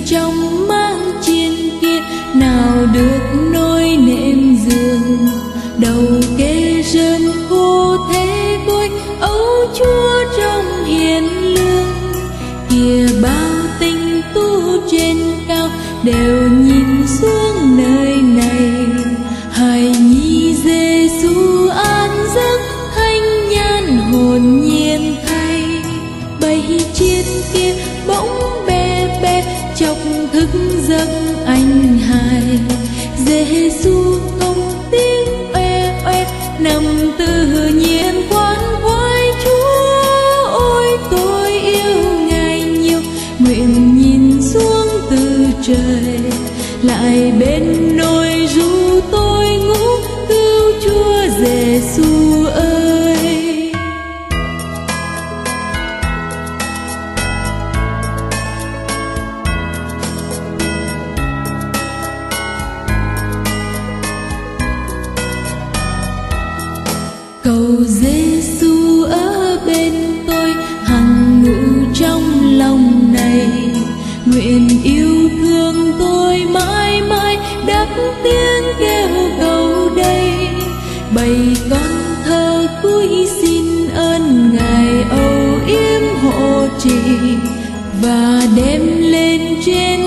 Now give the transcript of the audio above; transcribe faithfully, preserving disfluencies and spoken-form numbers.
trong máng chiên kia, nào được nôi nệm giường đầu kê rơm khô thế côi, ấu chúa trong hiền lương. Kìa bao tinh tu trên cao đều nhìn xuống nơi này, hài nhi Giêsu an giấc thanh nhan hồn nhiên thay. Bầy chiên kia bỗng be be chọc thức giấc anh hài, Giêsu không tiếng oe oe nằm tự nhiên khoan khoái. Chúa ôi tôi yêu Ngài nhiều, nguyện nhìn xuống từ trời, lại bên nôi ru tôi ngủ, cứu Chúa Giêsu ơi. Cầu Giêsu ở bên tôi, hằng ngự trong lòng này, nguyện yêu thương tôi mãi mãi đáp tiếng kêu cầu đây. Bầy con thơ cúi xin ơn Ngài âu yếm hộ trì, và đem lên trên